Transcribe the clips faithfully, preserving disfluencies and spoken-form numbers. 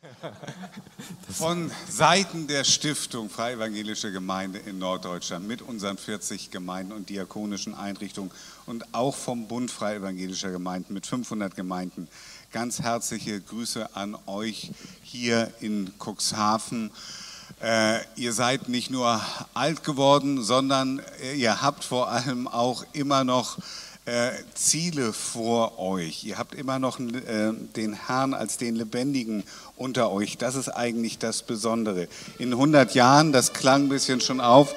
Von Seiten der Stiftung Freie Evangelische Gemeinde in Norddeutschland mit unseren vierzig Gemeinden und diakonischen Einrichtungen und auch vom Bund Freie Evangelischer Gemeinden mit fünfhundert Gemeinden ganz herzliche Grüße an euch hier in Cuxhaven. Äh, ihr seid nicht nur alt geworden, sondern ihr habt vor allem auch immer noch äh, Ziele vor euch. Ihr habt immer noch äh, den Herrn als den Lebendigen unter euch. Das ist eigentlich das Besondere. In hundert Jahren, das klang ein bisschen schon auf,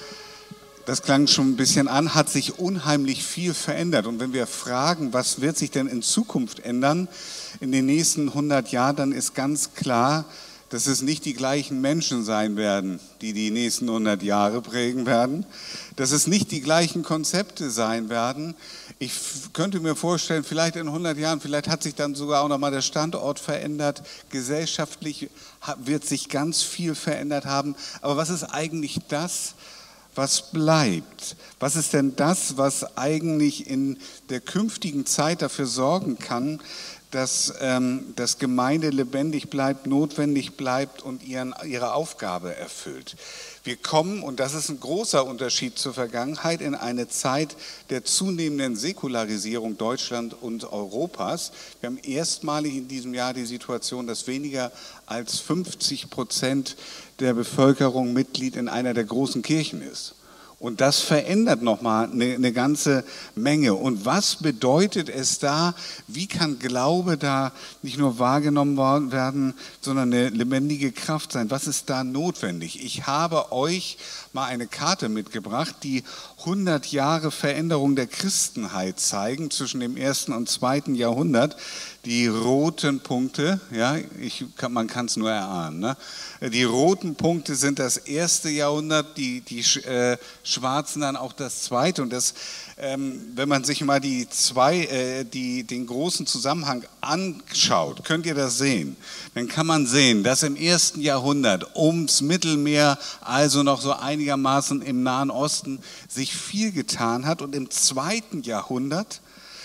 das klang schon ein bisschen an, hat sich unheimlich viel verändert. Und wenn wir fragen, was wird sich denn in Zukunft ändern, in den nächsten hundert Jahren, dann ist ganz klar, dass es nicht die gleichen Menschen sein werden, die die nächsten hundert Jahre prägen werden, dass es nicht die gleichen Konzepte sein werden. Ich könnte mir vorstellen, vielleicht in hundert Jahren, vielleicht hat sich dann sogar auch nochmal der Standort verändert, gesellschaftlich wird sich ganz viel verändert haben. Aber was ist eigentlich das, was bleibt? Was ist denn das, was eigentlich in der künftigen Zeit dafür sorgen kann, dass ähm, das Gemeinde lebendig bleibt, notwendig bleibt und ihren, ihre Aufgabe erfüllt? Wir kommen, und das ist ein großer Unterschied zur Vergangenheit, in eine Zeit der zunehmenden Säkularisierung Deutschlands und Europas. Wir haben erstmalig in diesem Jahr die Situation, dass weniger als fünfzig Prozent der Bevölkerung Mitglied in einer der großen Kirchen ist. Und das verändert nochmal eine, eine ganze Menge. Und was bedeutet es da? Wie kann Glaube da nicht nur wahrgenommen werden, sondern eine lebendige Kraft sein? Was ist da notwendig? Ich habe euch mal eine Karte mitgebracht, die hundert Jahre Veränderung der Christenheit zeigen zwischen dem ersten und zweiten Jahrhundert. Die roten Punkte, ja, ich kann, man kann es nur erahnen, ne? Die roten Punkte sind das erste Jahrhundert, die, die äh, schwarzen dann auch das zweite. Und das, ähm, wenn man sich mal die zwei, äh, die, den großen Zusammenhang anschaut, könnt ihr das sehen. Dann kann man sehen, dass im ersten Jahrhundert ums Mittelmeer, also noch so einigermaßen im Nahen Osten, sich viel getan hat. Und im zweiten Jahrhundert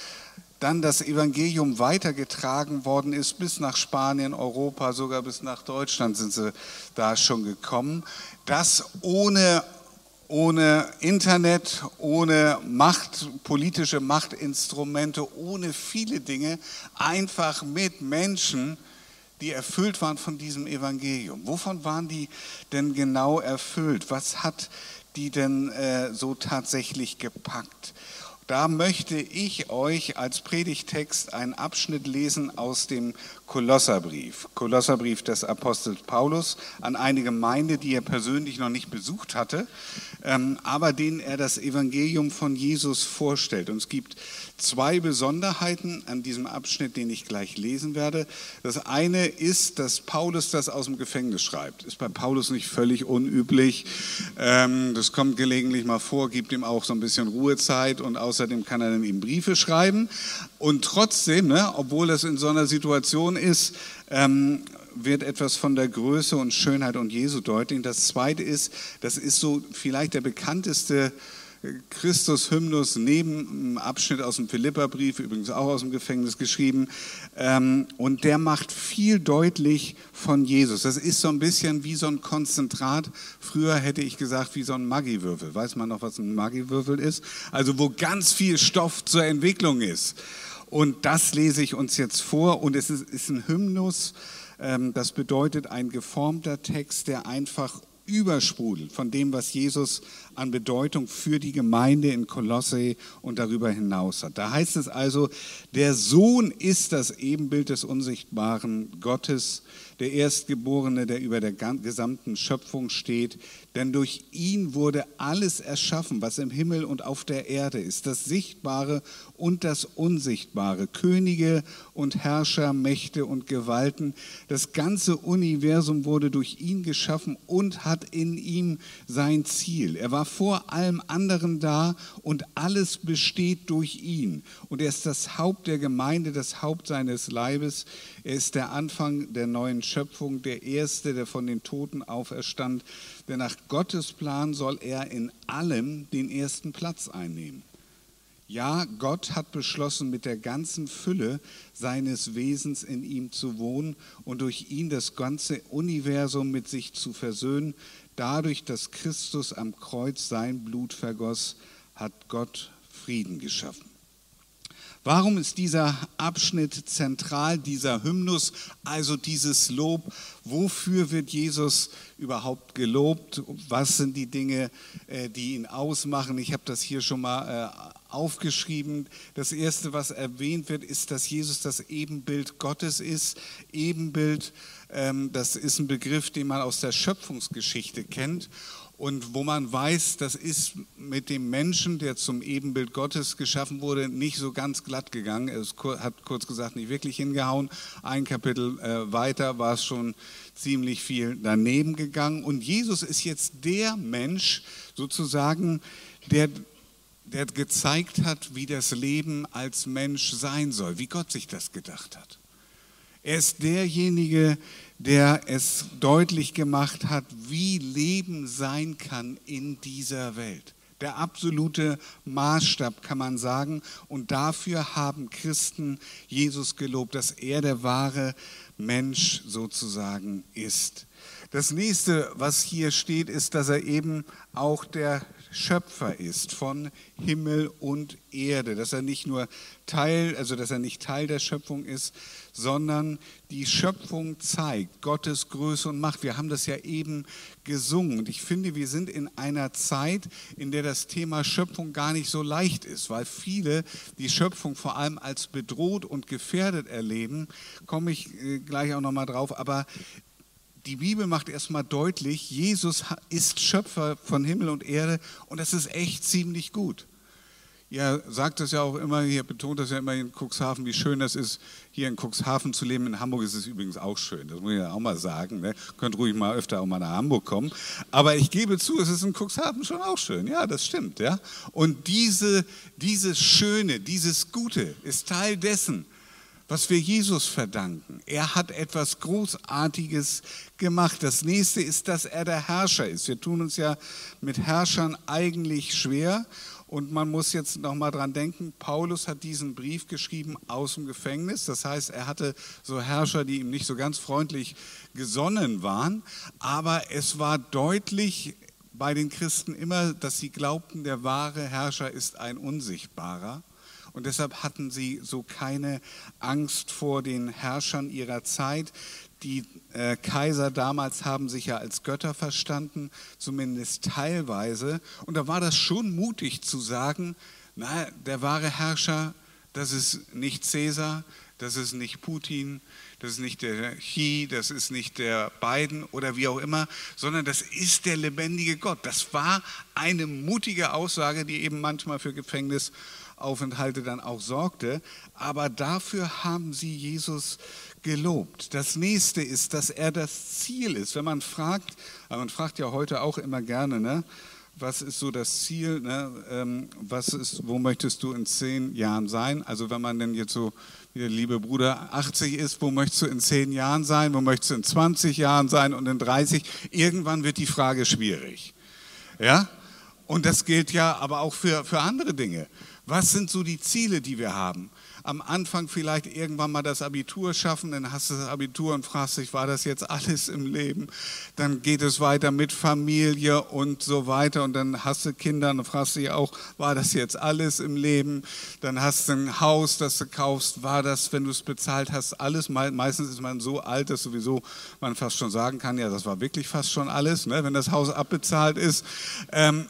dann das Evangelium weitergetragen worden ist, bis nach Spanien, Europa, sogar bis nach Deutschland sind sie da schon gekommen. Das ohne, ohne Internet, ohne Macht, politische Machtinstrumente, ohne viele Dinge, einfach mit Menschen, die erfüllt waren von diesem Evangelium. Wovon waren die denn genau erfüllt? Was hat die denn äh, so tatsächlich gepackt? Da möchte ich euch als Predigtext einen Abschnitt lesen aus dem Kolosserbrief. Kolosserbrief des Apostels Paulus an eine Gemeinde, die er persönlich noch nicht besucht hatte, ähm, aber denen er das Evangelium von Jesus vorstellt. Und es gibt zwei Besonderheiten an diesem Abschnitt, den ich gleich lesen werde. Das eine ist, dass Paulus das aus dem Gefängnis schreibt. Ist bei Paulus nicht völlig unüblich. Ähm, das kommt gelegentlich mal vor, gibt ihm auch so ein bisschen Ruhezeit und außerdem kann er dann ihm Briefe schreiben. Und trotzdem, ne, obwohl das in so einer Situation ist, ähm, wird etwas von der Größe und Schönheit und Jesu deutlich. Das Zweite ist, das ist so vielleicht der bekannteste Christus-Hymnus neben einem Abschnitt aus dem Philipperbrief, übrigens auch aus dem Gefängnis geschrieben, ähm, und der macht viel deutlich von Jesus. Das ist so ein bisschen wie so ein Konzentrat. Früher hätte ich gesagt, wie so ein Maggi-Würfel. Weiß man noch, was ein Maggi-Würfel ist? Also wo ganz viel Stoff zur Entwicklung ist. Und das lese ich uns jetzt vor. Und es ist, ist ein Hymnus, ähm, das bedeutet ein geformter Text, der einfach übersprudelt von dem, was Jesus an Bedeutung für die Gemeinde in Kolosse und darüber hinaus hat. Da heißt es also, der Sohn ist das Ebenbild des unsichtbaren Gottes, der Erstgeborene, der über der gesamten Schöpfung steht. Denn durch ihn wurde alles erschaffen, was im Himmel und auf der Erde ist, das Sichtbare und das Unsichtbare, Könige und Herrscher, Mächte und Gewalten. Das ganze Universum wurde durch ihn geschaffen und hat in ihm sein Ziel. Er war vor allem anderen da und alles besteht durch ihn. Und er ist das Haupt der Gemeinde, das Haupt seines Leibes. Er ist der Anfang der neuen Schöpfung, der Erste, der von den Toten auferstand. Denn nach Gottes Plan soll er in allem den ersten Platz einnehmen. Ja, Gott hat beschlossen, mit der ganzen Fülle seines Wesens in ihm zu wohnen und durch ihn das ganze Universum mit sich zu versöhnen. Dadurch, dass Christus am Kreuz sein Blut vergoss, hat Gott Frieden geschaffen. Warum ist dieser Abschnitt zentral, dieser Hymnus, also dieses Lob? Wofür wird Jesus überhaupt gelobt? Was sind die Dinge, die ihn ausmachen? Ich habe das hier schon mal aufgeschrieben. Das Erste, was erwähnt wird, ist, dass Jesus das Ebenbild Gottes ist. Ebenbild, das ist ein Begriff, den man aus der Schöpfungsgeschichte kennt. Und wo man weiß, das ist mit dem Menschen, der zum Ebenbild Gottes geschaffen wurde, nicht so ganz glatt gegangen. Es hat kurz gesagt nicht wirklich hingehauen. Ein Kapitel äh, weiter war es schon ziemlich viel daneben gegangen. Und Jesus ist jetzt der Mensch sozusagen, der, der gezeigt hat, wie das Leben als Mensch sein soll, wie Gott sich das gedacht hat. Er ist derjenige, der es deutlich gemacht hat, wie Leben sein kann in dieser Welt. Der absolute Maßstab, kann man sagen. Und dafür haben Christen Jesus gelobt, dass er der wahre Mensch sozusagen ist. Das nächste, was hier steht, ist, dass er eben auch der Schöpfer ist von Himmel und Erde, dass er nicht nur Teil, also dass er nicht Teil der Schöpfung ist, sondern die Schöpfung zeigt Gottes Größe und Macht. Wir haben das ja eben gesungen und ich finde, wir sind in einer Zeit, in der das Thema Schöpfung gar nicht so leicht ist, weil viele die Schöpfung vor allem als bedroht und gefährdet erleben, komme ich gleich auch nochmal drauf, aber die Bibel macht erstmal deutlich, Jesus ist Schöpfer von Himmel und Erde und das ist echt ziemlich gut. Ihr sagt das ja auch immer, ihr betont das ja immer in Cuxhaven, wie schön das ist, hier in Cuxhaven zu leben. In Hamburg ist es übrigens auch schön, das muss ich ja auch mal sagen. Ne? Könnt ruhig mal öfter auch mal nach Hamburg kommen. Aber ich gebe zu, es ist in Cuxhaven schon auch schön. Ja, das stimmt. Ja? Und diese, dieses Schöne, dieses Gute ist Teil dessen, was wir Jesus verdanken. Er hat etwas Großartiges gemacht. Das nächste ist, dass er der Herrscher ist. Wir tun uns ja mit Herrschern eigentlich schwer. Und man muss jetzt noch mal dran denken, Paulus hat diesen Brief geschrieben aus dem Gefängnis. Das heißt, er hatte so Herrscher, die ihm nicht so ganz freundlich gesonnen waren. Aber es war deutlich bei den Christen immer, dass sie glaubten, der wahre Herrscher ist ein Unsichtbarer. Und deshalb hatten sie so keine Angst vor den Herrschern ihrer Zeit. Die äh, Kaiser damals haben sich ja als Götter verstanden, zumindest teilweise. Und da war das schon mutig zu sagen, na, der wahre Herrscher, das ist nicht Cäsar, das ist nicht Putin, das ist nicht der Xi, das ist nicht der Biden oder wie auch immer, sondern das ist der lebendige Gott. Das war eine mutige Aussage, die eben manchmal für Gefängnisaufenthalte dann auch sorgte. Aber dafür haben sie Jesus gelobt. Das nächste ist, dass er das Ziel ist. Wenn man fragt, man fragt ja heute auch immer gerne, ne? Was ist so das Ziel, ne? ähm, was ist, wo möchtest du in zehn Jahren sein? Also wenn man denn jetzt so, wie der liebe Bruder, achtzig ist, wo möchtest du in zehn Jahren sein? Wo möchtest du in zwanzig Jahren sein und in dreißig? Irgendwann wird die Frage schwierig. Ja? Und das gilt ja aber auch für, für andere Dinge. Was sind so die Ziele, die wir haben? Am Anfang vielleicht irgendwann mal das Abitur schaffen, dann hast du das Abitur und fragst dich, war das jetzt alles im Leben? Dann geht es weiter mit Familie und so weiter und dann hast du Kinder und fragst dich auch, war das jetzt alles im Leben? Dann hast du ein Haus, das du kaufst, war das, wenn du es bezahlt hast, alles? Meistens ist man so alt, dass sowieso man fast schon sagen kann, ja, das war wirklich fast schon alles, ne, wenn das Haus abbezahlt ist. Ähm,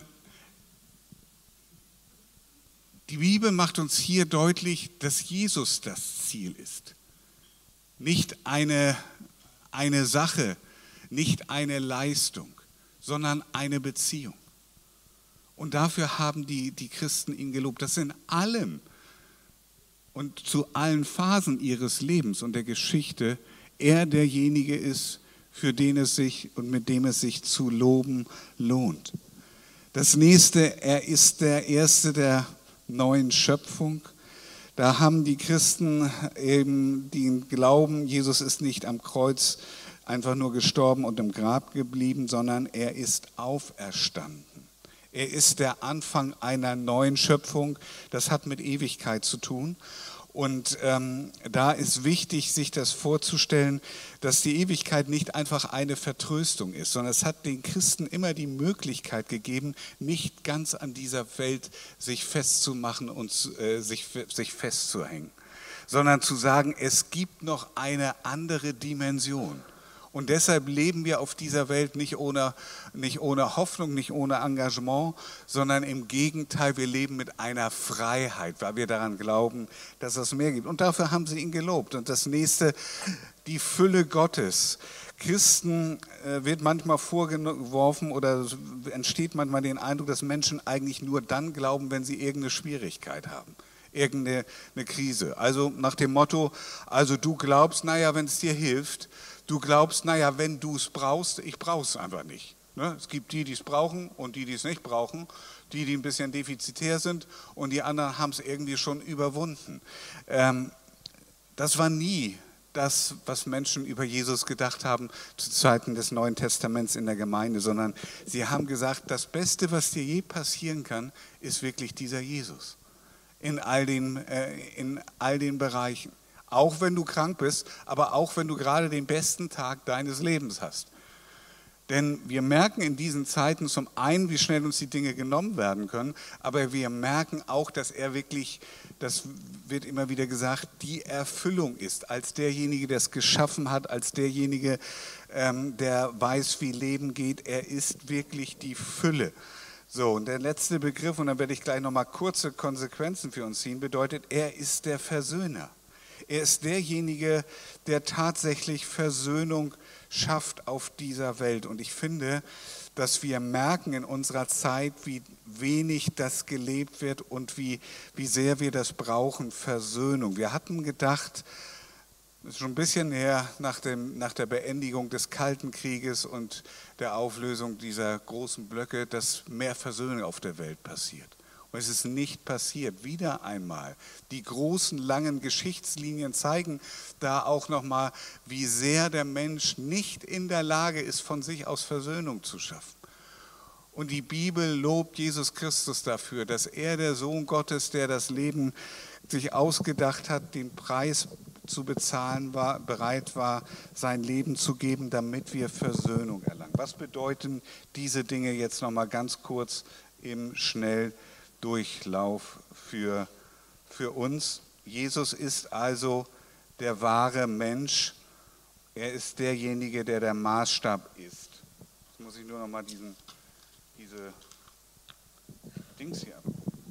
Die Bibel macht uns hier deutlich, dass Jesus das Ziel ist. Nicht eine, eine Sache, nicht eine Leistung, sondern eine Beziehung. Und dafür haben die, die Christen ihn gelobt, dass in allem und zu allen Phasen ihres Lebens und der Geschichte er derjenige ist, für den es sich und mit dem es sich zu loben lohnt. Das nächste, er ist der Erste der neuen Schöpfung. Da haben die Christen eben den Glauben, Jesus ist nicht am Kreuz einfach nur gestorben und im Grab geblieben, sondern er ist auferstanden. Er ist der Anfang einer neuen Schöpfung. Das hat mit Ewigkeit zu tun. Und ähm, da ist wichtig, sich das vorzustellen, dass die Ewigkeit nicht einfach eine Vertröstung ist, sondern es hat den Christen immer die Möglichkeit gegeben, nicht ganz an dieser Welt sich festzumachen und äh, sich, sich festzuhängen, sondern zu sagen, es gibt noch eine andere Dimension. Und deshalb leben wir auf dieser Welt nicht ohne, nicht ohne Hoffnung, nicht ohne Engagement, sondern im Gegenteil, wir leben mit einer Freiheit, weil wir daran glauben, dass es mehr gibt. Und dafür haben sie ihn gelobt. Und das nächste, die Fülle Gottes. Christen äh, wird manchmal vorgeworfen oder entsteht manchmal den Eindruck, dass Menschen eigentlich nur dann glauben, wenn sie irgendeine Schwierigkeit haben. Irgendeine eine Krise. Also nach dem Motto, also du glaubst, naja, wenn es dir hilft, du glaubst, naja, wenn du es brauchst, ich brauche es einfach nicht. Ne? Es gibt die, die es brauchen und die, die es nicht brauchen, die, die ein bisschen defizitär sind und die anderen haben es irgendwie schon überwunden. Ähm, das war nie das, was Menschen über Jesus gedacht haben zu Zeiten des Neuen Testaments in der Gemeinde, sondern sie haben gesagt, das Beste, was dir je passieren kann, ist wirklich dieser Jesus. In all den, äh, in all den Bereichen. Auch wenn du krank bist, aber auch wenn du gerade den besten Tag deines Lebens hast. Denn wir merken in diesen Zeiten zum einen, wie schnell uns die Dinge genommen werden können, aber wir merken auch, dass er wirklich, das wird immer wieder gesagt, die Erfüllung ist, als derjenige, der es geschaffen hat, als derjenige, ähm, der weiß, wie Leben geht. Er ist wirklich die Fülle. So, und der letzte Begriff, und dann werde ich gleich nochmal kurze Konsequenzen für uns ziehen, bedeutet, er ist der Versöhner. Er ist derjenige, der tatsächlich Versöhnung schafft auf dieser Welt. Und ich finde, dass wir merken in unserer Zeit, wie wenig das gelebt wird und wie, wie sehr wir das brauchen, Versöhnung. Wir hatten gedacht, das ist schon ein bisschen her nach, dem, nach der Beendigung des Kalten Krieges und der Auflösung dieser großen Blöcke, dass mehr Versöhnung auf der Welt passiert. Und es ist nicht passiert. Wieder einmal. Die großen, langen Geschichtslinien zeigen da auch nochmal, wie sehr der Mensch nicht in der Lage ist, von sich aus Versöhnung zu schaffen. Und die Bibel lobt Jesus Christus dafür, dass er, der Sohn Gottes, der das Leben sich ausgedacht hat, den Preis zu bezahlen war, bereit war, sein Leben zu geben, damit wir Versöhnung erlangen. Was bedeuten diese Dinge jetzt nochmal ganz kurz im Schnelldurchlauf für, für uns? Jesus ist also der wahre Mensch. Er ist derjenige, der der Maßstab ist. Jetzt muss ich nur nochmal diesen, diese Dings hier.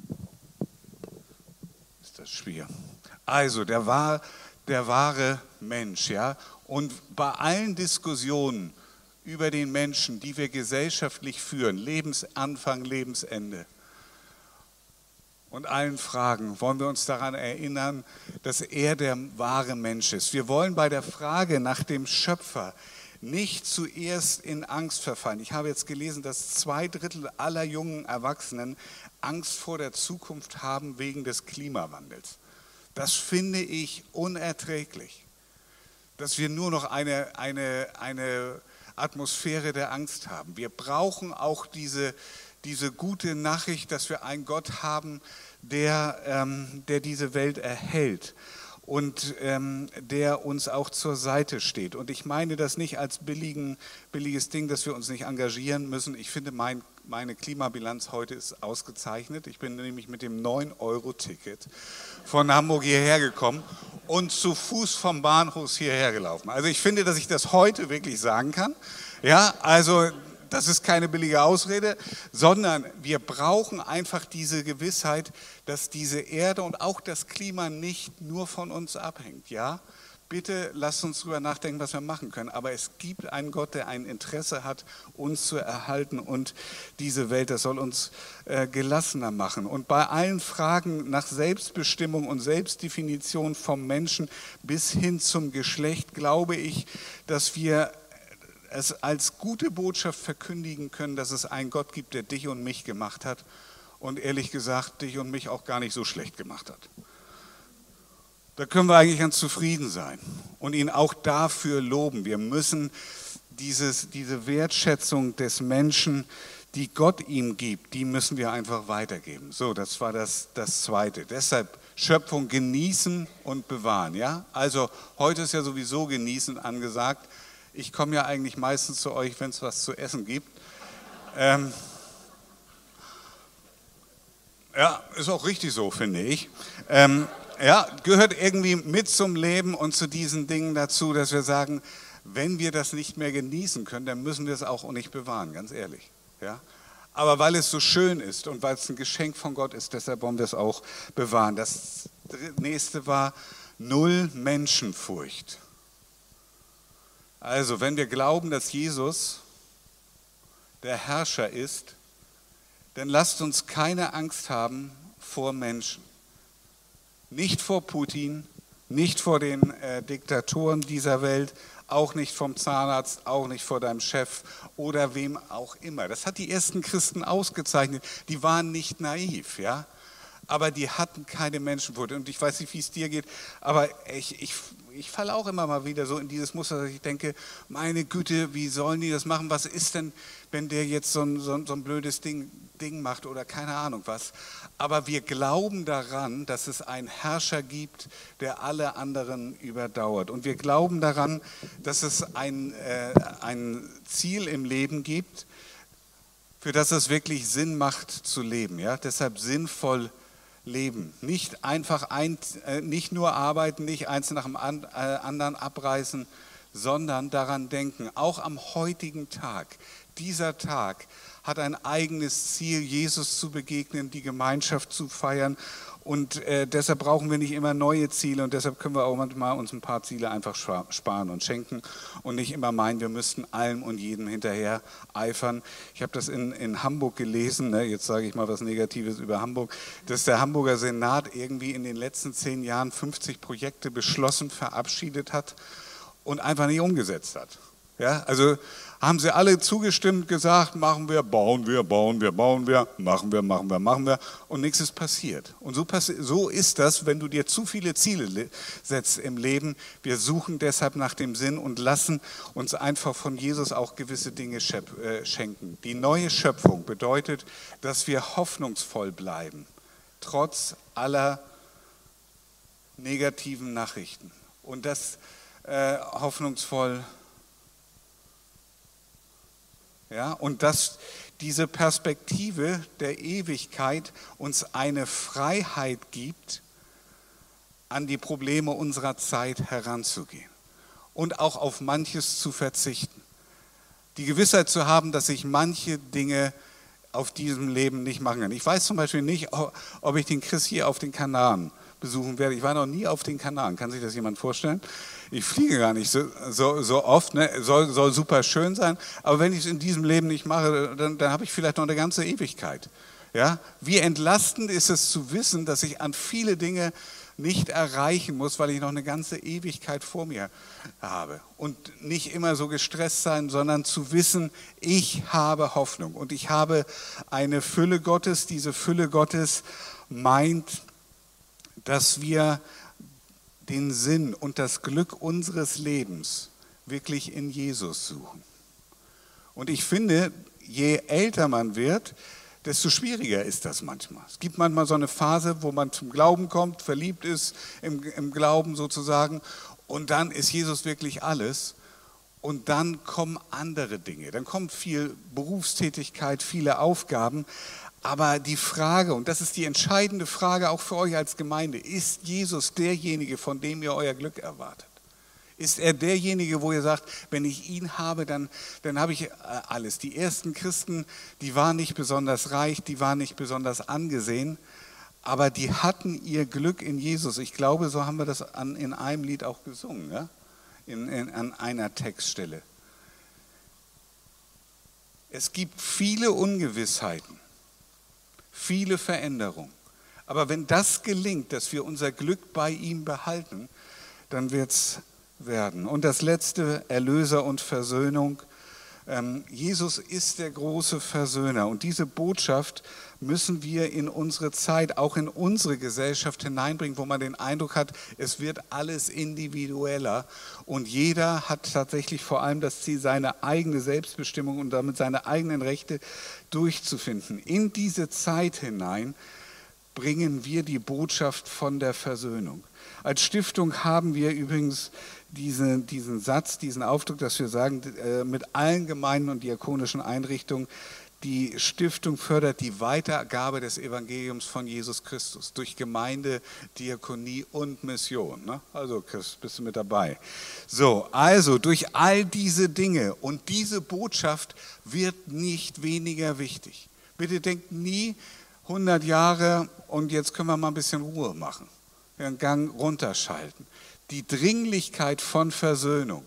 Ist das schwer. Also, der war der wahre Mensch, ja. Und bei allen Diskussionen über den Menschen, die wir gesellschaftlich führen, Lebensanfang, Lebensende, und allen Fragen, wollen wir uns daran erinnern, dass er der wahre Mensch ist. Wir wollen bei der Frage nach dem Schöpfer nicht zuerst in Angst verfallen. Ich habe jetzt gelesen, dass zwei Drittel aller jungen Erwachsenen Angst vor der Zukunft haben wegen des Klimawandels. Das finde ich unerträglich, dass wir nur noch eine, eine, eine Atmosphäre der Angst haben. Wir brauchen auch diese, diese gute Nachricht, dass wir einen Gott haben, der, ähm, der diese Welt erhält und ähm, der uns auch zur Seite steht. Und ich meine das nicht als billigen, billiges Ding, dass wir uns nicht engagieren müssen. Ich finde, mein, meine Klimabilanz heute ist ausgezeichnet. Ich bin nämlich mit dem neun Euro Ticket von Hamburg hierher gekommen und zu Fuß vom Bahnhof hierher gelaufen. Also ich finde, dass ich das heute wirklich sagen kann. Ja, also das ist keine billige Ausrede, sondern wir brauchen einfach diese Gewissheit, dass diese Erde und auch das Klima nicht nur von uns abhängt. Ja, bitte lasst uns darüber nachdenken, was wir machen können. Aber es gibt einen Gott, der ein Interesse hat, uns zu erhalten und diese Welt, das soll uns äh, gelassener machen. Und bei allen Fragen nach Selbstbestimmung und Selbstdefinition vom Menschen bis hin zum Geschlecht, glaube ich, dass wir es als gute Botschaft verkündigen können, dass es einen Gott gibt, der dich und mich gemacht hat und ehrlich gesagt dich und mich auch gar nicht so schlecht gemacht hat. Da können wir eigentlich ganz zufrieden sein und ihn auch dafür loben. Wir müssen dieses, diese Wertschätzung des Menschen, die Gott ihm gibt, die müssen wir einfach weitergeben. So, das war das, das Zweite. Deshalb Schöpfung genießen und bewahren. Ja? Also heute ist ja sowieso genießen angesagt. Ich komme ja eigentlich meistens zu euch, wenn es was zu essen gibt. Ähm, ja, ist auch richtig so, finde ich. Ähm, ja, gehört irgendwie mit zum Leben und zu diesen Dingen dazu, dass wir sagen, wenn wir das nicht mehr genießen können, dann müssen wir es auch nicht bewahren, ganz ehrlich. Ja? Aber weil es so schön ist und weil es ein Geschenk von Gott ist, deshalb wollen wir es auch bewahren. Das nächste war null Menschenfurcht. Also, wenn wir glauben, dass Jesus der Herrscher ist, dann lasst uns keine Angst haben vor Menschen. Nicht vor Putin, nicht vor den äh, Diktatoren dieser Welt, auch nicht vom Zahnarzt, auch nicht vor deinem Chef oder wem auch immer. Das hat die ersten Christen ausgezeichnet. Die waren nicht naiv, ja, aber die hatten keine Menschenfurcht. Und ich weiß nicht, wie es dir geht, aber ich, ich, ich falle auch immer mal wieder so in dieses Muster, dass ich denke, meine Güte, wie sollen die das machen? Was ist denn, wenn der jetzt so ein, so ein, so ein blödes Ding, Ding macht oder keine Ahnung was? Aber wir glauben daran, dass es einen Herrscher gibt, der alle anderen überdauert. Und wir glauben daran, dass es ein, äh, ein Ziel im Leben gibt, für das es wirklich Sinn macht zu leben. Ja? Deshalb sinnvoll leben. Nicht einfach ein, äh, nicht nur arbeiten, nicht eins nach dem an, äh, anderen abreißen, sondern daran denken, auch am heutigen Tag. Dieser Tag hat ein eigenes Ziel, Jesus zu begegnen, die Gemeinschaft zu feiern. Und äh, deshalb brauchen wir nicht immer neue Ziele und deshalb können wir auch manchmal uns ein paar Ziele einfach sparen und schenken und nicht immer meinen, wir müssten allem und jedem hinterher eifern. Ich habe das in, in Hamburg gelesen, ne? Jetzt sage ich mal was Negatives über Hamburg, dass der Hamburger Senat irgendwie in den letzten zehn Jahren fünfzig Projekte beschlossen, verabschiedet hat und einfach nicht umgesetzt hat. Ja, also haben sie alle zugestimmt, gesagt, machen wir, bauen wir, bauen wir, bauen wir, machen wir, machen wir, machen wir und nichts ist passiert. Und so, passi- so ist das, wenn du dir zu viele Ziele setzt im Leben. Wir suchen deshalb nach dem Sinn und lassen uns einfach von Jesus auch gewisse Dinge schep- äh, schenken. Die neue Schöpfung bedeutet, dass wir hoffnungsvoll bleiben, trotz aller negativen Nachrichten. Und das äh, hoffnungsvoll Ja, und dass diese Perspektive der Ewigkeit uns eine Freiheit gibt, an die Probleme unserer Zeit heranzugehen und auch auf manches zu verzichten. Die Gewissheit zu haben, dass ich manche Dinge auf diesem Leben nicht machen kann. Ich weiß zum Beispiel nicht, ob ich den Chris hier auf den Kanaren besuchen werde. Ich war noch nie auf den Kanaren. Kann sich das jemand vorstellen? Ich fliege gar nicht so, so, so oft, ne? soll, soll super schön sein, aber wenn ich es in diesem Leben nicht mache, dann, dann habe ich vielleicht noch eine ganze Ewigkeit. Ja? Wie entlastend ist es zu wissen, dass ich an viele Dinge nicht erreichen muss, weil ich noch eine ganze Ewigkeit vor mir habe. Und nicht immer so gestresst sein, sondern zu wissen, ich habe Hoffnung und ich habe eine Fülle Gottes. Diese Fülle Gottes meint, dass wir den Sinn und das Glück unseres Lebens wirklich in Jesus suchen. Und ich finde, je älter man wird, desto schwieriger ist das manchmal. Es gibt manchmal so eine Phase, wo man zum Glauben kommt, verliebt ist im, im Glauben sozusagen und dann ist Jesus wirklich alles und dann kommen andere Dinge. Dann kommt viel Berufstätigkeit, viele Aufgaben. Aber die Frage, und das ist die entscheidende Frage auch für euch als Gemeinde, ist Jesus derjenige, von dem ihr euer Glück erwartet? Ist er derjenige, wo ihr sagt, wenn ich ihn habe, dann, dann habe ich alles. Die ersten Christen, die waren nicht besonders reich, die waren nicht besonders angesehen, aber die hatten ihr Glück in Jesus. Ich glaube, so haben wir das an, in einem Lied auch gesungen, ja? in, in, an einer Textstelle. Es gibt viele Ungewissheiten. Viele Veränderungen. Aber wenn das gelingt, dass wir unser Glück bei ihm behalten, dann wird es werden. Und das letzte, Erlöser und Versöhnung. Ähm, Jesus ist der große Versöhner und diese Botschaft müssen wir in unsere Zeit, auch in unsere Gesellschaft hineinbringen, wo man den Eindruck hat, es wird alles individueller und jeder hat tatsächlich vor allem das Ziel, seine eigene Selbstbestimmung und damit seine eigenen Rechte durchzufinden. In diese Zeit hinein bringen wir die Botschaft von der Versöhnung. Als Stiftung haben wir übrigens diese, diesen Satz, diesen Aufdruck, dass wir sagen, äh, mit allen Gemeinden und diakonischen Einrichtungen, die Stiftung fördert die Weitergabe des Evangeliums von Jesus Christus durch Gemeinde, Diakonie und Mission. Ne? Also Chris, bist du mit dabei? So, also durch all diese Dinge und diese Botschaft wird nicht weniger wichtig. Bitte denkt nie, hundert Jahre und jetzt können wir mal ein bisschen Ruhe machen, einen Gang runterschalten. Die Dringlichkeit von Versöhnung,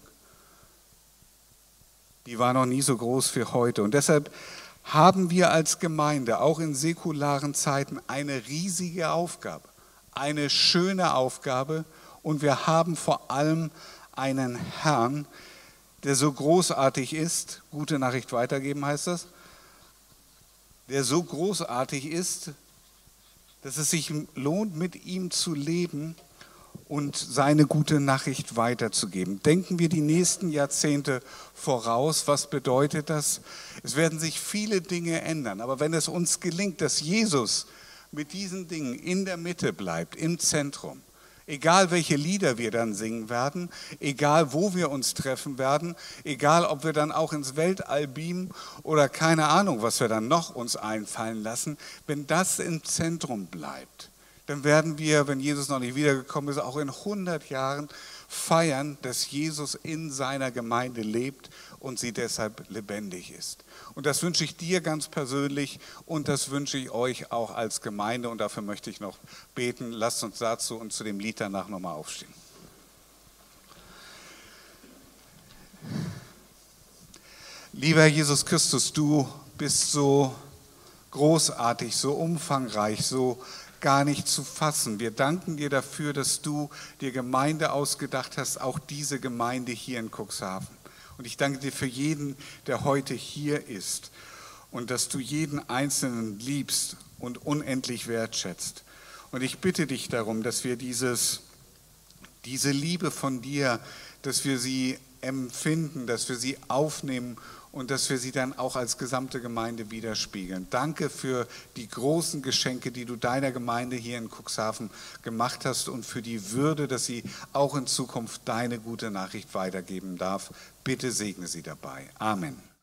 die war noch nie so groß wie heute. Und deshalb haben wir als Gemeinde auch in säkularen Zeiten eine riesige Aufgabe, eine schöne Aufgabe und wir haben vor allem einen Herrn, der so großartig ist, gute Nachricht weitergeben heißt das, der so großartig ist, dass es sich lohnt, mit ihm zu leben und seine gute Nachricht weiterzugeben. Denken wir die nächsten Jahrzehnte voraus. Was bedeutet das? Es werden sich viele Dinge ändern. Aber wenn es uns gelingt, dass Jesus mit diesen Dingen in der Mitte bleibt, im Zentrum, egal welche Lieder wir dann singen werden, egal wo wir uns treffen werden, egal ob wir dann auch ins Weltall beamen oder keine Ahnung, was wir dann noch uns einfallen lassen, wenn das im Zentrum bleibt, dann werden wir, wenn Jesus noch nicht wiedergekommen ist, auch in hundert Jahren feiern, dass Jesus in seiner Gemeinde lebt und sie deshalb lebendig ist. Und das wünsche ich dir ganz persönlich und das wünsche ich euch auch als Gemeinde und dafür möchte ich noch beten. Lasst uns dazu und zu dem Lied danach nochmal aufstehen. Lieber Jesus Christus, du bist so großartig, so umfangreich, so gar nicht zu fassen. Wir danken dir dafür, dass du dir Gemeinde ausgedacht hast, auch diese Gemeinde hier in Cuxhaven. Und ich danke dir für jeden, der heute hier ist und dass du jeden Einzelnen liebst und unendlich wertschätzt. Und ich bitte dich darum, dass wir dieses, diese Liebe von dir, dass wir sie empfinden, dass wir sie aufnehmen und dass wir sie dann auch als gesamte Gemeinde widerspiegeln. Danke für die großen Geschenke, die du deiner Gemeinde hier in Cuxhaven gemacht hast und für die Würde, dass sie auch in Zukunft deine gute Nachricht weitergeben darf. Bitte segne sie dabei. Amen.